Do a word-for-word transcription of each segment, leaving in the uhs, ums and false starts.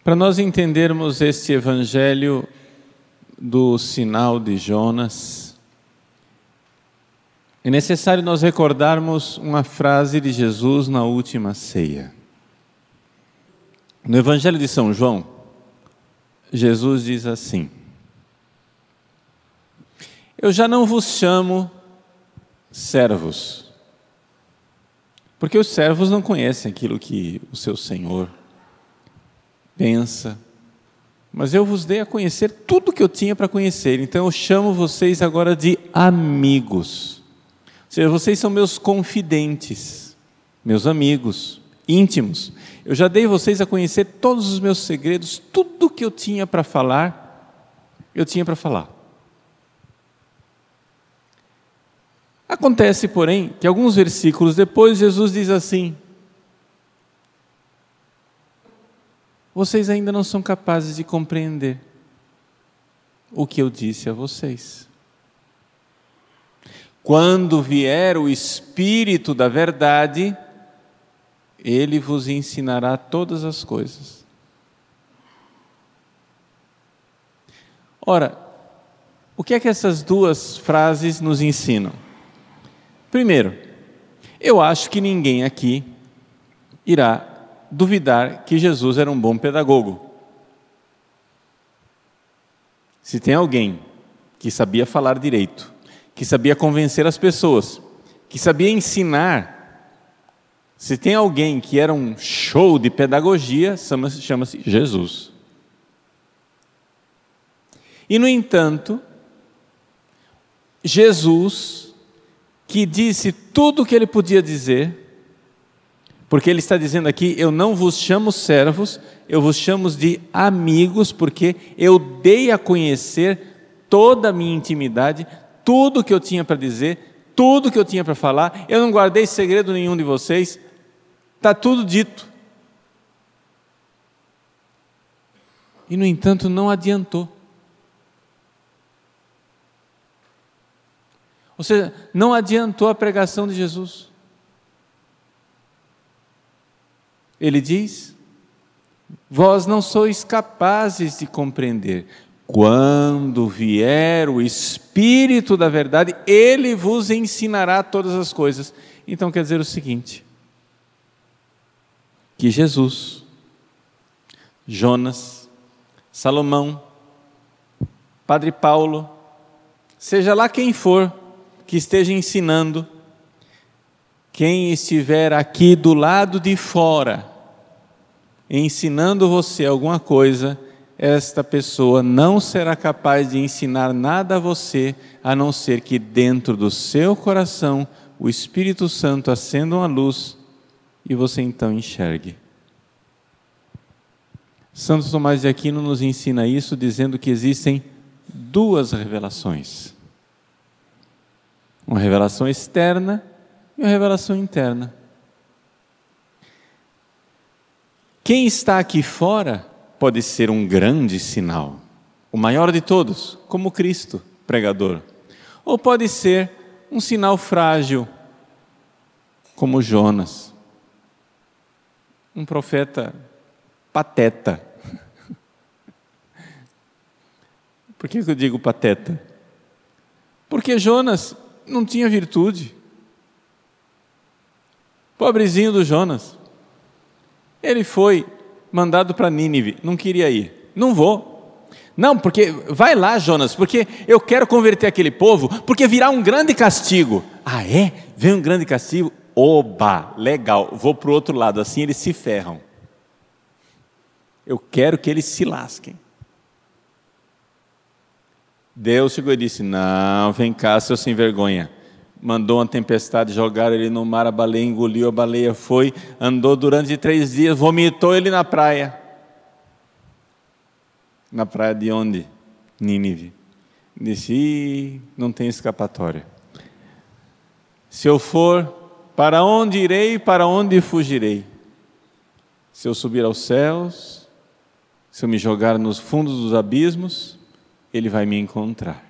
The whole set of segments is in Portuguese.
Para nós entendermos este evangelho do sinal de Jonas, é necessário nós recordarmos uma frase de Jesus na última ceia. No evangelho de São João, Jesus diz assim: eu já não vos chamo servos, porque os servos não conhecem aquilo que o seu Senhor pensa, mas eu vos dei a conhecer tudo o que eu tinha para conhecer, então eu chamo vocês agora de amigos. Ou seja, vocês são meus confidentes, meus amigos íntimos. Eu já dei vocês a conhecer todos os meus segredos, tudo o que eu tinha para falar, eu tinha para falar. Acontece, porém, que alguns versículos depois Jesus diz assim: vocês ainda não são capazes de compreender o que eu disse a vocês. Quando vier o Espírito da verdade, Ele vos ensinará todas as coisas. Ora, o que é que essas duas frases nos ensinam? Primeiro, eu acho que ninguém aqui irá duvidar que Jesus era um bom pedagogo. Se tem alguém que sabia falar direito, que sabia convencer as pessoas, que sabia ensinar, se tem alguém que era um show de pedagogia, chama-se, chama-se Jesus. E, no entanto, Jesus, que disse tudo o que ele podia dizer, porque ele está dizendo aqui: eu não vos chamo servos, eu vos chamo de amigos, porque eu dei a conhecer toda a minha intimidade, tudo o que eu tinha para dizer, tudo o que eu tinha para falar, eu não guardei segredo nenhum de vocês, está tudo dito. E, no entanto, não adiantou. Ou seja, não adiantou a pregação de Jesus. Ele diz: vós não sois capazes de compreender. Quando vier o Espírito da verdade, Ele vos ensinará todas as coisas. Então quer dizer o seguinte: que Jesus, Jonas, Salomão, Padre Paulo, seja lá quem for que esteja ensinando, quem estiver aqui do lado de fora, ensinando você alguma coisa, esta pessoa não será capaz de ensinar nada a você, a não ser que dentro do seu coração o Espírito Santo acenda uma luz e você então enxergue. Santo Tomás de Aquino nos ensina isso dizendo que existem duas revelações: uma revelação externa e uma revelação interna. Quem está aqui fora pode ser um grande sinal, o maior de todos, como Cristo, pregador. Ou pode ser um sinal frágil, como Jonas, um profeta pateta. Por que eu digo pateta? Porque Jonas não tinha virtude. Pobrezinho do Jonas. Ele foi mandado para Nínive, não queria ir. Não vou. Não, porque vai lá, Jonas, porque eu quero converter aquele povo, porque virá um grande castigo. Ah, é? Vem um grande castigo? Oba, legal, vou para o outro lado, assim eles se ferram. Eu quero que eles se lasquem. Deus chegou e disse: não, vem cá, seu sem vergonha. Mandou uma tempestade, jogaram ele no mar, a baleia engoliu, a baleia foi, andou durante três dias, vomitou ele na praia. Na praia de onde? Nínive. Disse: Ih, não tem escapatória. Se eu for, para onde irei e para onde fugirei? Se eu subir aos céus, se eu me jogar nos fundos dos abismos, Ele vai me encontrar.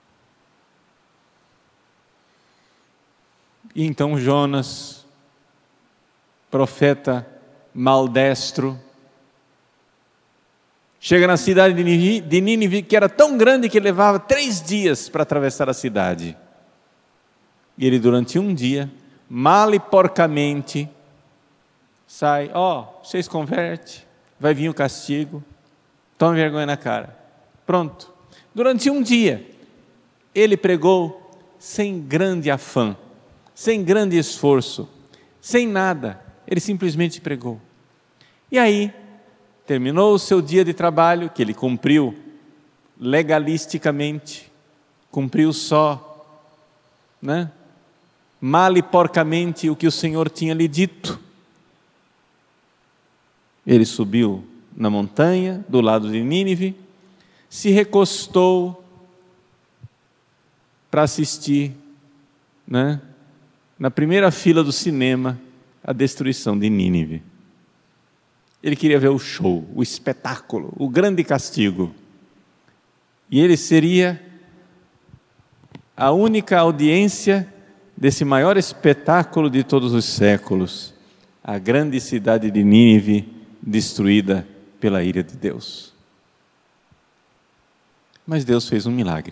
E então Jonas, profeta maldestro, Chega na cidade de Nínive, de Nínive, que era tão grande que levava três dias para atravessar a cidade. E ele, durante um dia, mal e porcamente, sai, ó, oh, vocês convertem, vai vir o castigo, tome vergonha na cara. Pronto. Durante um dia, ele pregou sem grande afã, sem grande esforço, sem nada, ele simplesmente pregou. E aí, terminou o seu dia de trabalho, que ele cumpriu legalisticamente, cumpriu só, né, mal e porcamente o que o Senhor tinha lhe dito. Ele subiu na montanha, do lado de Nínive, se recostou para assistir, né, na primeira fila do cinema, a destruição de Nínive. Ele queria ver o show, o espetáculo, o grande castigo. E ele seria a única audiência desse maior espetáculo de todos os séculos, a grande cidade de Nínive destruída pela ira de Deus. Mas Deus fez um milagre.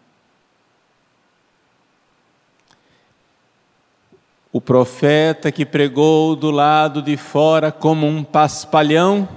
O profeta que pregou do lado de fora como um paspalhão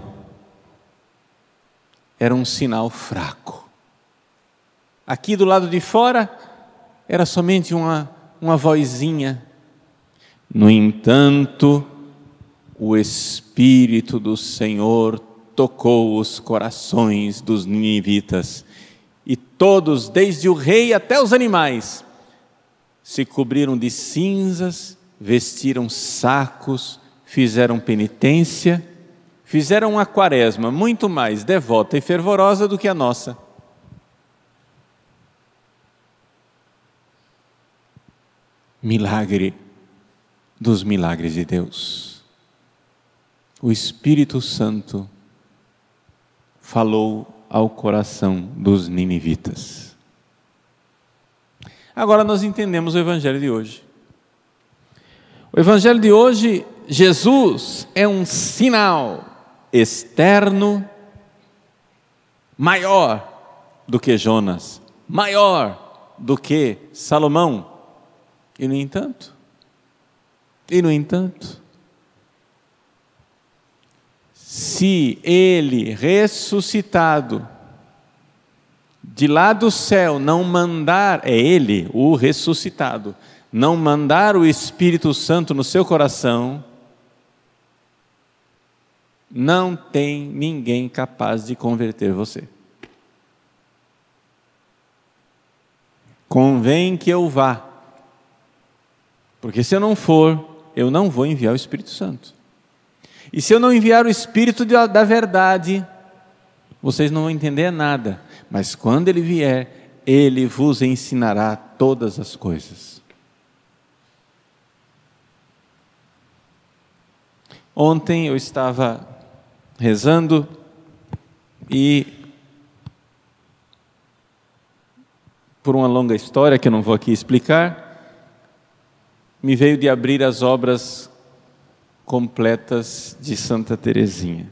era um sinal fraco. Aqui do lado de fora era somente uma, uma vozinha. No entanto, o Espírito do Senhor tocou os corações dos ninivitas, e todos, desde o rei até os animais, se cobriram de cinzas, vestiram sacos, fizeram penitência, fizeram uma quaresma muito mais devota e fervorosa do que a nossa. Milagre dos milagres de Deus. O Espírito Santo falou ao coração dos ninivitas. Agora nós entendemos o Evangelho de hoje. O Evangelho de hoje, Jesus é um sinal externo maior do que Jonas, maior do que Salomão. E no entanto, e no entanto, se ele ressuscitado de lá do céu não mandar, é ele, o ressuscitado, não mandar o Espírito Santo no seu coração, não tem ninguém capaz de converter você. Convém que eu vá, porque se eu não for, eu não vou enviar o Espírito Santo. E se eu não enviar o Espírito da verdade, vocês não vão entender nada, mas quando ele vier, ele vos ensinará todas as coisas. Ontem eu estava rezando e, por uma longa história que eu não vou aqui explicar, me veio de abrir as obras completas de Santa Teresinha.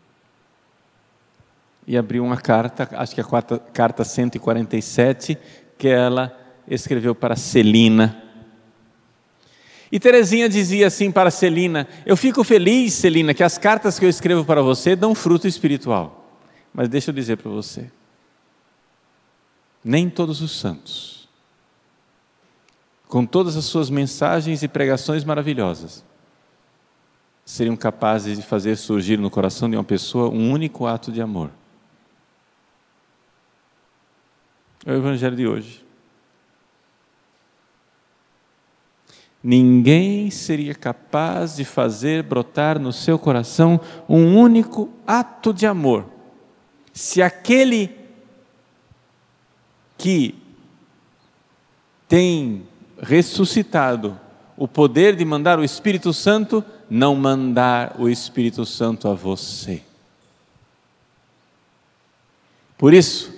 E abri uma carta, acho que a quarta, carta cento e quarenta e sete, que ela escreveu para Celina. E Teresinha dizia assim para Celina: eu fico feliz, Celina, que as cartas que eu escrevo para você dão fruto espiritual. Mas deixa eu dizer para você, nem todos os santos, com todas as suas mensagens e pregações maravilhosas, seriam capazes de fazer surgir no coração de uma pessoa um único ato de amor. É o Evangelho de hoje. Ninguém seria capaz de fazer brotar no seu coração um único ato de amor, se aquele que tem ressuscitado o poder de mandar o Espírito Santo, não mandar o Espírito Santo a você. Por isso,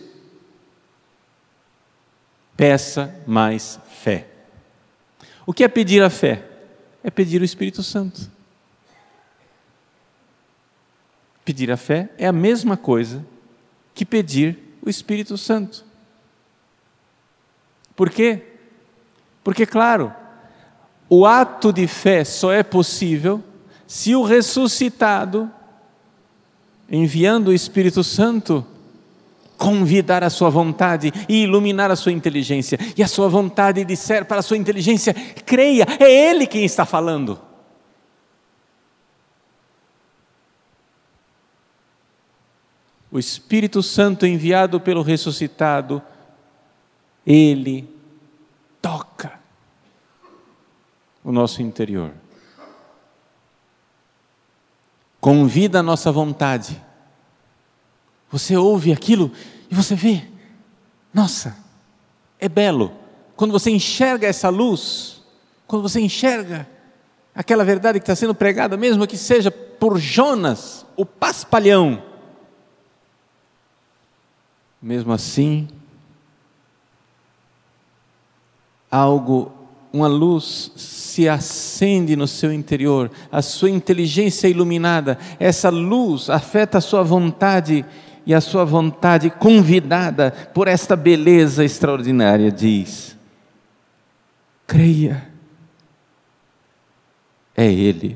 peça mais fé. O que é pedir a fé? É pedir o Espírito Santo. Pedir a fé é a mesma coisa que pedir o Espírito Santo. Por quê? Porque, claro, o ato de fé só é possível se o ressuscitado, enviando o Espírito Santo, convidar a sua vontade e iluminar a sua inteligência. E a sua vontade disser para a sua inteligência: creia, é Ele quem está falando. O Espírito Santo enviado pelo ressuscitado, Ele toca o nosso interior. Convida a nossa vontade. Você ouve aquilo e você vê, nossa, é belo. Quando você enxerga essa luz, quando você enxerga aquela verdade que está sendo pregada, mesmo que seja por Jonas, o paspalhão, mesmo assim, algo, uma luz se acende no seu interior, a sua inteligência é iluminada, essa luz afeta a sua vontade, e a sua vontade, convidada por esta beleza extraordinária, diz: creia, é Ele.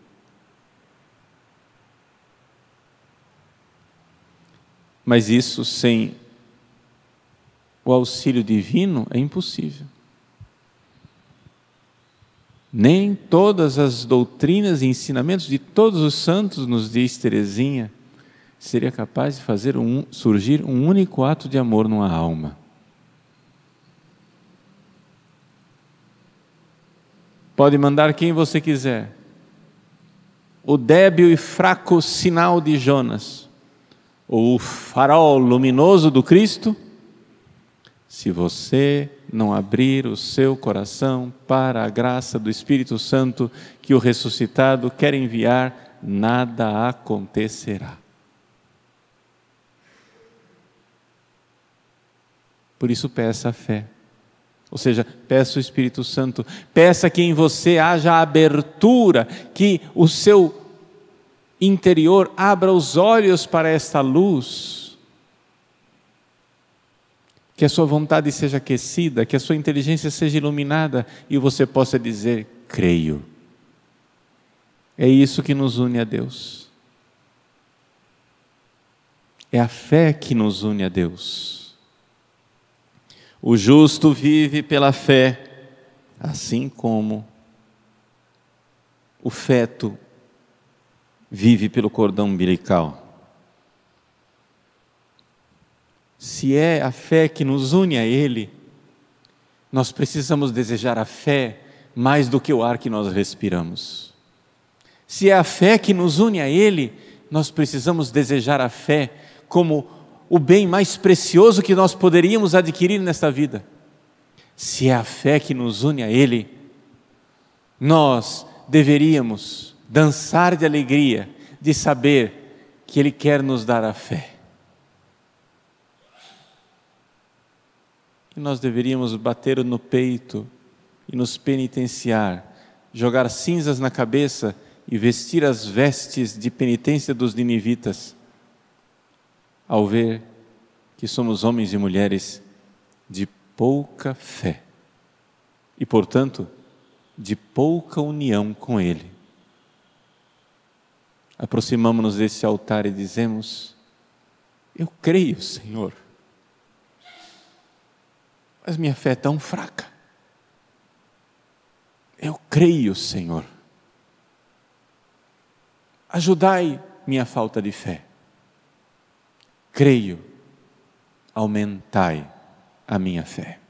Mas isso sem o auxílio divino é impossível. Nem todas as doutrinas e ensinamentos de todos os santos, nos diz Teresinha, seria capaz de fazer um, surgir um único ato de amor numa alma. Pode mandar quem você quiser. O débil e fraco sinal de Jonas, ou o farol luminoso do Cristo, se você não abrir o seu coração para a graça do Espírito Santo que o ressuscitado quer enviar, nada acontecerá. Por isso peça a fé, ou seja, peça o Espírito Santo, peça que em você haja abertura, que o seu interior abra os olhos para esta luz, que a sua vontade seja aquecida, que a sua inteligência seja iluminada e você possa dizer: creio. É isso que nos une a Deus, é a fé que nos une a Deus. O justo vive pela fé, assim como o feto vive pelo cordão umbilical. Se é a fé que nos une a Ele, nós precisamos desejar a fé mais do que o ar que nós respiramos. Se é a fé que nos une a Ele, nós precisamos desejar a fé como o bem mais precioso que nós poderíamos adquirir nesta vida. Se é a fé que nos une a Ele, nós deveríamos dançar de alegria, de saber que Ele quer nos dar a fé. E nós deveríamos bater no peito e nos penitenciar, jogar cinzas na cabeça e vestir as vestes de penitência dos ninivitas, ao ver que somos homens e mulheres de pouca fé e, portanto, de pouca união com Ele. Aproximamo-nos desse altar e dizemos: eu creio, Senhor, mas minha fé é tão fraca. Eu creio, Senhor, ajudai minha falta de fé. Creio, aumentai a minha fé.